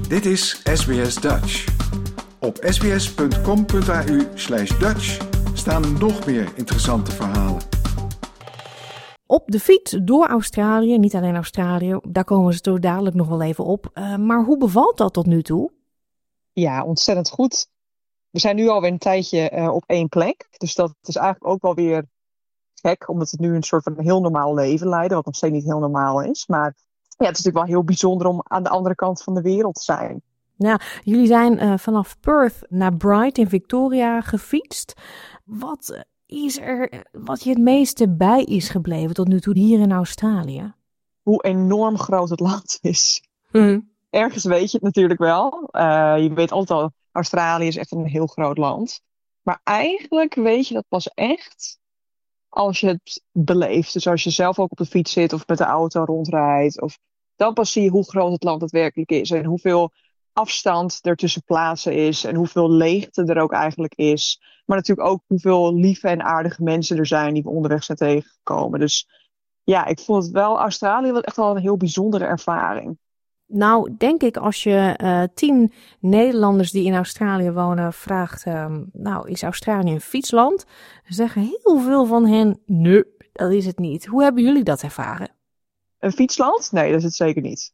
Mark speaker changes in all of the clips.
Speaker 1: Dit is SBS Dutch. Op sbs.com.au/Dutch staan nog meer interessante verhalen.
Speaker 2: Op de fiets door Australië, niet alleen Australië, daar komen ze zo dadelijk nog wel even op. Maar hoe bevalt dat tot nu toe?
Speaker 3: Ja, ontzettend goed. We zijn nu alweer een tijdje op één plek. Dus dat is eigenlijk ook wel weer gek, omdat we nu een soort van heel normaal leven leiden, wat nog steeds niet heel normaal is. Maar ja, het is natuurlijk wel heel bijzonder om aan de andere kant van de wereld te zijn.
Speaker 2: Ja, jullie zijn vanaf Perth naar Bright in Victoria gefietst. Wat is er wat je het meeste bij is gebleven tot nu toe hier in Australië?
Speaker 3: Hoe enorm groot het land is. Ergens weet je het natuurlijk wel. Je weet altijd al, Australië is echt een heel groot land. Maar eigenlijk weet je dat pas echt als je het beleeft. Dus als je zelf ook op de fiets zit of met de auto rondrijdt. Dan pas zie je hoe groot het land daadwerkelijk is. En hoeveel afstand er tussen plaatsen is. En hoeveel leegte er ook eigenlijk is. Maar natuurlijk ook hoeveel lieve en aardige mensen er zijn die we onderweg zijn tegengekomen. Dus ja, ik vond het wel, Australië was echt wel een heel bijzondere ervaring.
Speaker 2: Nou, denk ik als je 10 Nederlanders die in Australië wonen vraagt, is Australië een fietsland? Zeggen heel veel van hen, nee, dat is het niet. Hoe hebben jullie dat ervaren?
Speaker 3: Een fietsland? Nee, dat is het zeker niet.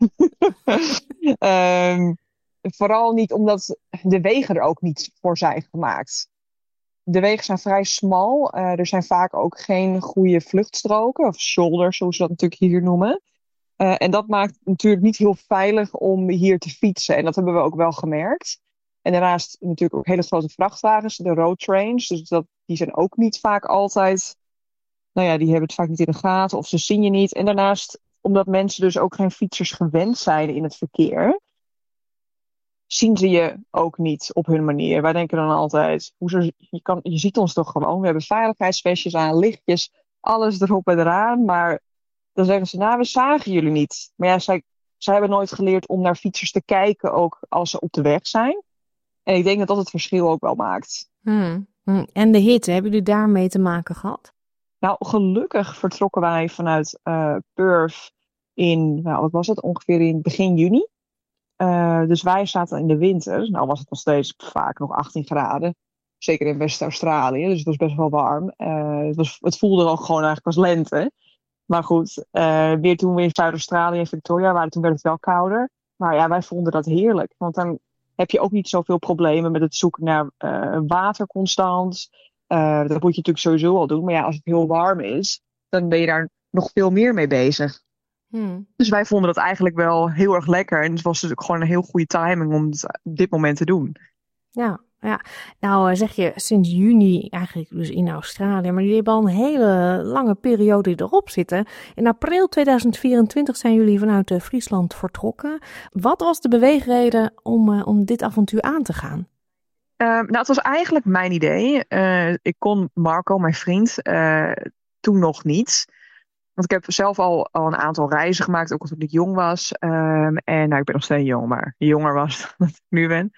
Speaker 3: Vooral niet omdat de wegen er ook niet voor zijn gemaakt. De wegen zijn vrij smal. Er zijn vaak ook geen goede vluchtstroken, of shoulders, zoals ze dat natuurlijk hier noemen. En dat maakt het natuurlijk niet heel veilig om hier te fietsen. En dat hebben we ook wel gemerkt. En daarnaast natuurlijk ook hele grote vrachtwagens, de roadtrains. Dus die zijn ook niet vaak altijd, die hebben het vaak niet in de gaten of ze zien je niet. En daarnaast, omdat mensen dus ook geen fietsers gewend zijn in het verkeer, zien ze je ook niet op hun manier. Wij denken dan altijd, je ziet ons toch gewoon. We hebben veiligheidsvestjes aan, lichtjes, alles erop en eraan. Maar dan zeggen ze, we zagen jullie niet. Maar ja, zij hebben nooit geleerd om naar fietsers te kijken, ook als ze op de weg zijn. En ik denk dat dat het verschil ook wel maakt.
Speaker 2: En de hitte, hebben jullie daarmee te maken gehad?
Speaker 3: Nou, gelukkig vertrokken wij vanuit Perth in, wat was het, ongeveer in begin juni. Dus wij zaten in de winter. Nou was het nog steeds vaak nog 18 graden. Zeker in West-Australië, dus het was best wel warm. Het voelde ook gewoon eigenlijk als lente. Maar goed, weer toen we in Zuid-Australië en Victoria waren, toen werd het wel kouder. Maar ja, wij vonden dat heerlijk. Want dan heb je ook niet zoveel problemen met het zoeken naar water constant. Dat moet je natuurlijk sowieso al doen. Maar ja, als het heel warm is, dan ben je daar nog veel meer mee bezig. Dus wij vonden dat eigenlijk wel heel erg lekker. En het was dus ook gewoon een heel goede timing om het op dit moment te doen.
Speaker 2: Ja. Nou zeg je sinds juni eigenlijk dus in Australië, maar jullie hebben al een hele lange periode erop zitten. In april 2024 zijn jullie vanuit Friesland vertrokken. Wat was de beweegreden om dit avontuur aan te gaan?
Speaker 3: Het was eigenlijk mijn idee. Ik kon Marco, mijn vriend, toen nog niet. Want ik heb zelf al een aantal reizen gemaakt, ook al toen ik jong was. Ik ben nog steeds jong, maar jonger was dan ik nu ben.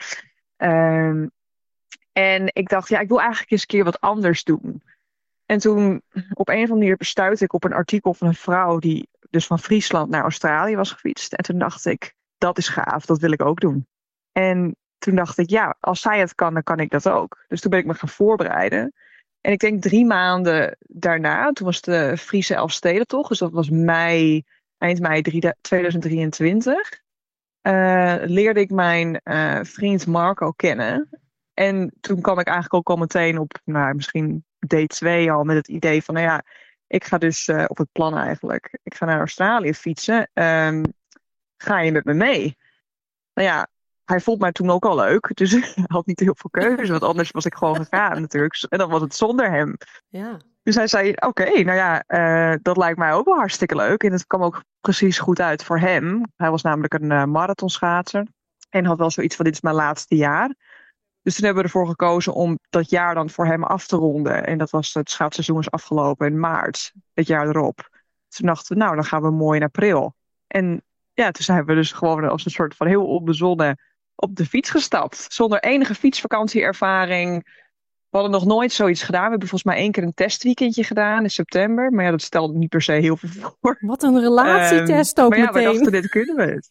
Speaker 3: En ik dacht, ik wil eigenlijk eens een keer wat anders doen. En toen op een of andere manier bestuitte ik op een artikel van een vrouw die dus van Friesland naar Australië was gefietst. En toen dacht ik, dat is gaaf, dat wil ik ook doen. En toen dacht ik, als zij het kan, dan kan ik dat ook. Dus toen ben ik me gaan voorbereiden. En ik denk 3 maanden daarna, toen was de Friese Elfstedentocht. Dus dat was eind mei 2023. Leerde ik mijn vriend Marco kennen. En toen kwam ik eigenlijk ook al meteen op, misschien day 2 al met het idee van, ik ga dus op het plan eigenlijk. Ik ga naar Australië fietsen. Ga je met me mee? Hij vond mij toen ook al leuk. Dus ik had niet heel veel keuze. Want anders was ik gewoon gegaan natuurlijk. En dan was het zonder hem.
Speaker 2: Ja.
Speaker 3: Dus hij zei, dat lijkt mij ook wel hartstikke leuk. En het kwam ook precies goed uit voor hem. Hij was namelijk een marathonschaatser. En had wel zoiets van, dit is mijn laatste jaar. Dus toen hebben we ervoor gekozen om dat jaar dan voor hem af te ronden. En dat was, het schaatsseizoen was afgelopen in maart, het jaar erop. Toen dachten we, dan gaan we mooi in april. En toen zijn we dus gewoon als een soort van heel onbezonnen op de fiets gestapt. Zonder enige fietsvakantieervaring. We hadden nog nooit zoiets gedaan. We hebben volgens mij 1 keer een testweekendje gedaan in september. Maar dat stelde niet per se heel veel voor.
Speaker 2: Wat een relatietest ook meteen.
Speaker 3: Maar wij dachten, dit kunnen we het.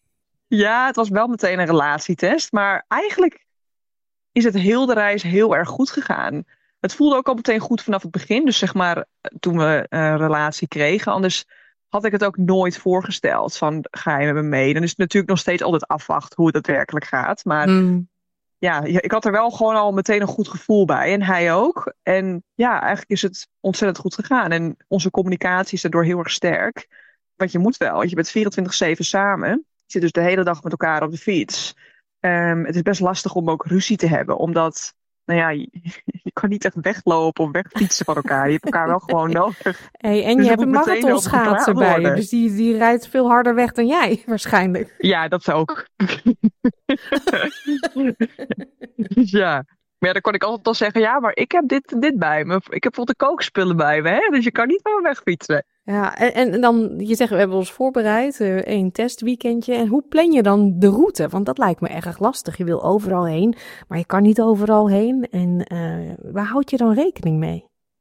Speaker 3: Ja, het was wel meteen een relatietest. Maar eigenlijk is het heel de reis heel erg goed gegaan. Het voelde ook al meteen goed vanaf het begin. Dus zeg maar toen we een relatie kregen. Anders had ik het ook nooit voorgesteld. Van ga je met me mee? Dan is het natuurlijk nog steeds altijd afwachten hoe het daadwerkelijk gaat. Maar ja, ik had er wel gewoon al meteen een goed gevoel bij. En hij ook. En ja, eigenlijk is het ontzettend goed gegaan. En onze communicatie is daardoor heel erg sterk. Want je moet wel, want je bent 24/7 samen. Je zit dus de hele dag met elkaar op de fiets. Het is best lastig om ook ruzie te hebben. Omdat, nou ja, je kan niet echt weglopen of wegfietsen van elkaar. Je hebt elkaar wel gewoon nodig.
Speaker 2: Hey, en
Speaker 3: Dus
Speaker 2: je
Speaker 3: er
Speaker 2: hebt een
Speaker 3: moet meteen over
Speaker 2: marathonschaatser
Speaker 3: gepraat
Speaker 2: bij je.
Speaker 3: worden.
Speaker 2: Dus die rijdt veel harder weg dan jij, waarschijnlijk.
Speaker 3: Ja, dat ook. Dus ja. Maar ja, dan kon ik altijd al zeggen, ja, maar ik heb dit bij me. Ik heb bijvoorbeeld de kookspullen bij me, hè? Dus je kan niet gewoon wegfietsen.
Speaker 2: Ja, en dan, je zegt, we hebben ons voorbereid, 1 testweekendje. En hoe plan je dan de route? Want dat lijkt me erg lastig. Je wil overal heen, maar je kan niet overal heen. En waar houd je dan rekening mee?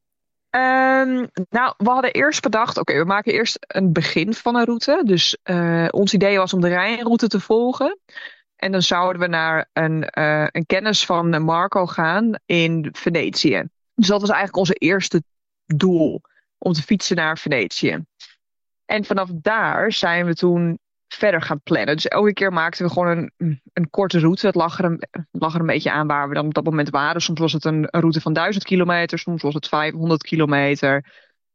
Speaker 3: Nou, we hadden eerst bedacht, oké, we maken eerst een begin van een route. Dus ons idee was om de Rijnroute te volgen. En dan zouden we naar een kennis van Marco gaan in Venetië. Dus dat was eigenlijk onze eerste doel, om te fietsen naar Venetië. En vanaf daar zijn we toen verder gaan plannen. Dus elke keer maakten we gewoon een korte route. Het lag er een beetje aan waar we dan op dat moment waren. Soms was het een route van 1000 kilometer, soms was het 500 kilometer.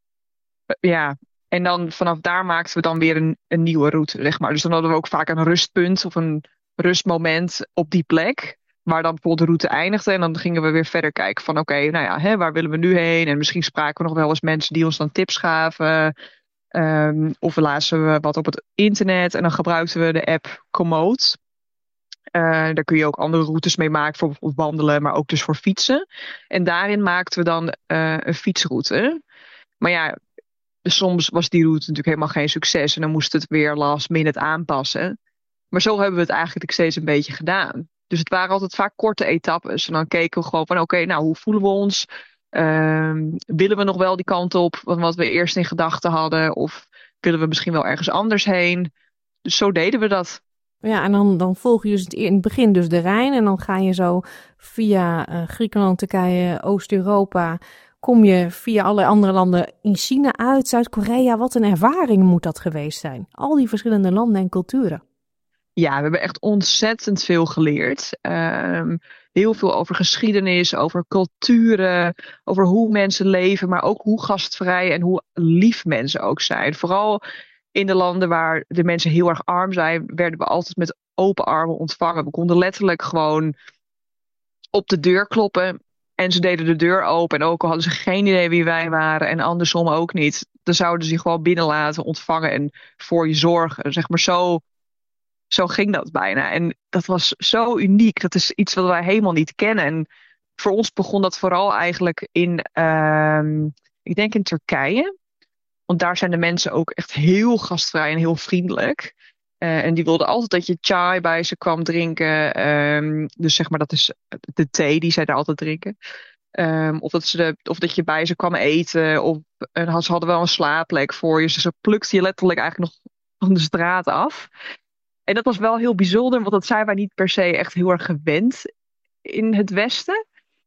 Speaker 3: Ja, en dan vanaf daar maakten we dan weer een nieuwe route, zeg maar. Dus dan hadden we ook vaak een rustpunt of een rustmoment op die plek. Waar dan bijvoorbeeld de route eindigde. En dan gingen we weer verder kijken van oké, nou ja, waar willen we nu heen? En misschien spraken we nog wel eens mensen die ons dan tips gaven. Of we lazen wat op het internet. En dan gebruikten we de app Komoot. Daar kun je ook andere routes mee maken. Voor bijvoorbeeld wandelen, maar ook dus voor fietsen. En daarin maakten we dan een fietsroute. Maar ja, soms was die route natuurlijk helemaal geen succes. En dan moest het weer last minute aanpassen. Maar zo hebben we het eigenlijk steeds een beetje gedaan. Dus het waren altijd vaak korte etappes. En dan keken we gewoon van oké, nou hoe voelen we ons? Willen we nog wel die kant op van wat we eerst in gedachten hadden? Of willen we misschien wel ergens anders heen? Dus zo deden we dat.
Speaker 2: Ja, en dan volg je dus in het begin dus de Rijn. En dan ga je zo via Griekenland, Turkije, Oost-Europa. Kom je via alle andere landen in China uit, Zuid-Korea. Wat een ervaring moet dat geweest zijn. Al die verschillende landen en culturen.
Speaker 3: Ja, we hebben echt ontzettend veel geleerd. Heel veel over geschiedenis, over culturen, over hoe mensen leven, maar ook hoe gastvrij en hoe lief mensen ook zijn. Vooral in de landen waar de mensen heel erg arm zijn, werden we altijd met open armen ontvangen. We konden letterlijk gewoon op de deur kloppen en ze deden de deur open. En ook al hadden ze geen idee wie wij waren en andersom ook niet, dan zouden ze je gewoon binnen laten ontvangen en voor je zorgen. Zeg maar zo ging dat bijna. En dat was zo uniek. Dat is iets wat wij helemaal niet kennen. En voor ons begon dat vooral eigenlijk ik denk in Turkije. Want daar zijn de mensen ook echt heel gastvrij en heel vriendelijk. En die wilden altijd dat je chai bij ze kwam drinken. Dus zeg maar, dat is de thee die zij daar altijd drinken. Of dat je bij ze kwam eten. Ze hadden wel een slaapplek voor je. Dus ze plukte je letterlijk eigenlijk nog van de straat af. En dat was wel heel bijzonder, want dat zijn wij niet per se echt heel erg gewend in het Westen.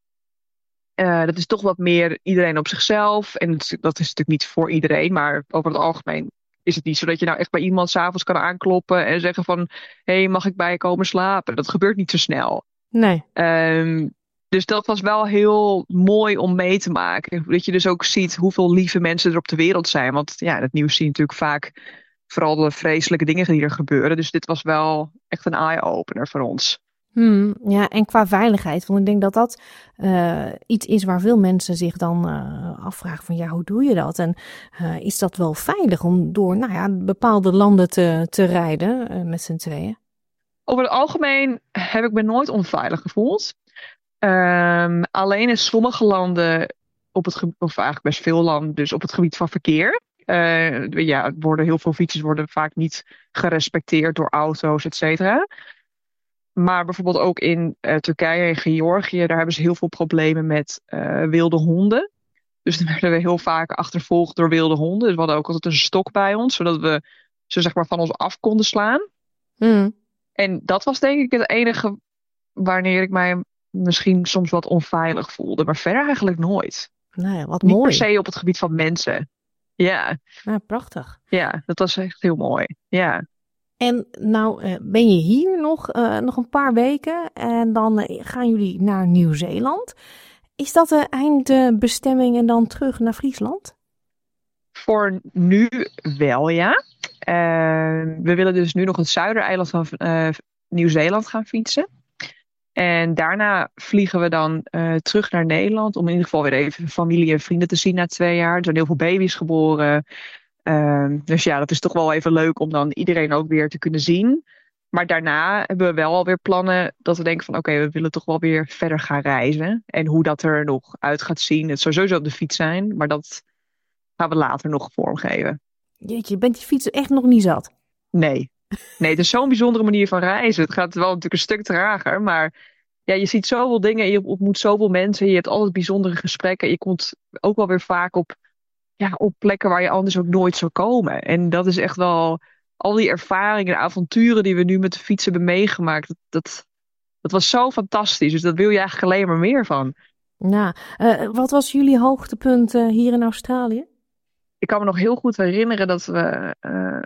Speaker 3: Dat is toch wat meer iedereen op zichzelf. En dat is natuurlijk niet voor iedereen, maar over het algemeen is het niet zo dat je nou echt bij iemand 's avonds kan aankloppen en zeggen van, hé, mag ik bij je komen slapen? Dat gebeurt niet zo snel.
Speaker 2: Nee.
Speaker 3: Dus dat was wel heel mooi om mee te maken. Dat je dus ook ziet hoeveel lieve mensen er op de wereld zijn. Want ja, in het nieuws zie je natuurlijk vaak vooral de vreselijke dingen die er gebeuren. Dus dit was wel echt een eye-opener voor ons.
Speaker 2: Ja, en qua veiligheid. Want ik denk dat dat iets is waar veel mensen zich dan afvragen van ja, hoe doe je dat? En is dat wel veilig om door bepaalde landen te rijden met z'n tweeën?
Speaker 3: Over het algemeen heb ik me nooit onveilig gevoeld. Alleen in sommige landen, of eigenlijk best veel landen, dus op het gebied van verkeer. Heel veel fietsers worden vaak niet gerespecteerd door auto's, et cetera. Maar bijvoorbeeld ook in Turkije en Georgië, daar hebben ze heel veel problemen met wilde honden. Dus dan werden we heel vaak achtervolgd door wilde honden. Dus we hadden ook altijd een stok bij ons, zodat we ze zeg maar van ons af konden slaan. En dat was denk ik het enige wanneer ik mij misschien soms wat onveilig voelde. Maar verder eigenlijk nooit.
Speaker 2: Nee, wat
Speaker 3: Niet
Speaker 2: mooi.
Speaker 3: per se op het gebied van mensen. Ja,
Speaker 2: Ja, prachtig.
Speaker 3: ja, dat was echt heel mooi. Ja.
Speaker 2: En nou ben je hier nog een paar weken en dan gaan jullie naar Nieuw-Zeeland. Is dat de eindbestemming en dan terug naar Friesland?
Speaker 3: Voor nu wel, ja. We willen dus nu nog het zuidereiland van Nieuw-Zeeland gaan fietsen. En daarna vliegen we dan terug naar Nederland om in ieder geval weer even familie en vrienden te zien na 2 jaar. Er zijn heel veel baby's geboren. Dus ja, dat is toch wel even leuk om dan iedereen ook weer te kunnen zien. Maar daarna hebben we wel alweer plannen dat we denken van oké, we willen toch wel weer verder gaan reizen. En hoe dat er nog uit gaat zien. Het zou sowieso op de fiets zijn, maar dat gaan we later nog vormgeven.
Speaker 2: Jeetje, je bent die fiets echt nog niet zat.
Speaker 3: Nee, het is zo'n bijzondere manier van reizen. Het gaat wel natuurlijk een stuk trager, maar ja, je ziet zoveel dingen, je ontmoet zoveel mensen, je hebt altijd bijzondere gesprekken. Je komt ook wel weer vaak op plekken waar je anders ook nooit zou komen. En dat is echt wel al die ervaringen en avonturen die we nu met de fiets hebben meegemaakt. Dat was zo fantastisch. Dus dat wil je eigenlijk alleen maar meer van.
Speaker 2: Nou, wat was jullie hoogtepunt hier in Australië?
Speaker 3: Ik kan me nog heel goed herinneren dat we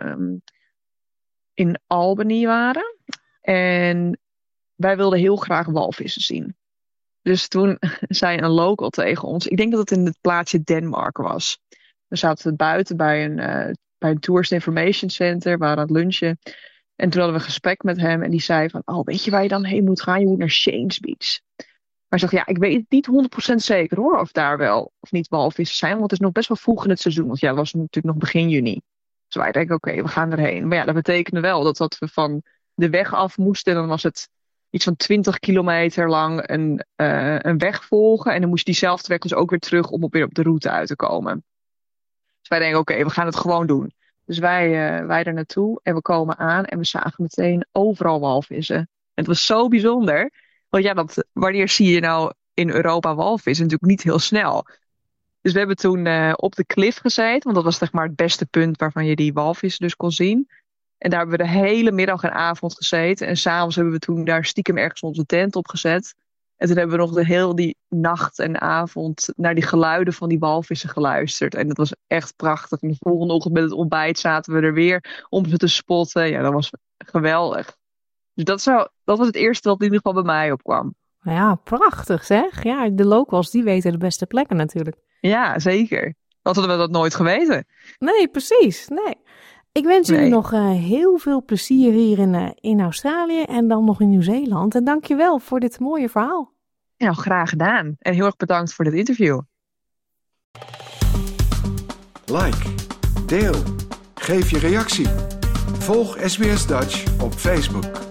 Speaker 3: in Albany waren. En wij wilden heel graag walvissen zien. Dus toen zei een local tegen ons, ik denk dat het in het plaatsje Denmark was. We zaten buiten bij een Tourist Information Center, we waren aan het lunchen. En toen hadden we een gesprek met hem en die zei van, oh, weet je waar je dan heen moet gaan? Je moet naar Shane's Beach. Maar hij zegt, ja, ik weet het niet 100% zeker hoor, of daar wel of niet walvissen zijn. Want het is nog best wel vroeg in het seizoen. Want ja, dat was natuurlijk nog begin juni. Dus wij denken, oké, we gaan erheen. Maar ja, dat betekende wel dat we van de weg af moesten. Dan was het iets van 20 kilometer lang een weg volgen. En dan moest je diezelfde weg dus ook weer terug om weer op de route uit te komen. Dus wij denken, oké, we gaan het gewoon doen. Dus wij er naartoe en we komen aan en we zagen meteen overal walvissen. En het was zo bijzonder. Want ja, wanneer zie je nou in Europa walvissen? Natuurlijk niet heel snel. Dus we hebben toen op de klif gezeten. Want dat was zeg maar het beste punt waarvan je die walvissen dus kon zien. En daar hebben we de hele middag en avond gezeten. En s'avonds hebben we toen daar stiekem ergens onze tent opgezet. En toen hebben we nog de hele die nacht en avond naar die geluiden van die walvissen geluisterd. En dat was echt prachtig. En de volgende ochtend met het ontbijt zaten we er weer om ze te spotten. Ja, dat was geweldig. Dus dat was het eerste wat in ieder geval bij mij opkwam.
Speaker 2: Ja, prachtig zeg. Ja, de locals die weten de beste plekken natuurlijk.
Speaker 3: Ja, zeker. Want hadden we dat nooit geweten.
Speaker 2: Nee, precies. Nee. Ik wens jullie nog heel veel plezier hier in Australië en dan nog in Nieuw-Zeeland. En dank je wel voor dit mooie verhaal.
Speaker 3: Nou, graag gedaan. En heel erg bedankt voor dit interview.
Speaker 1: Like, deel, geef je reactie. Volg SBS Dutch op Facebook.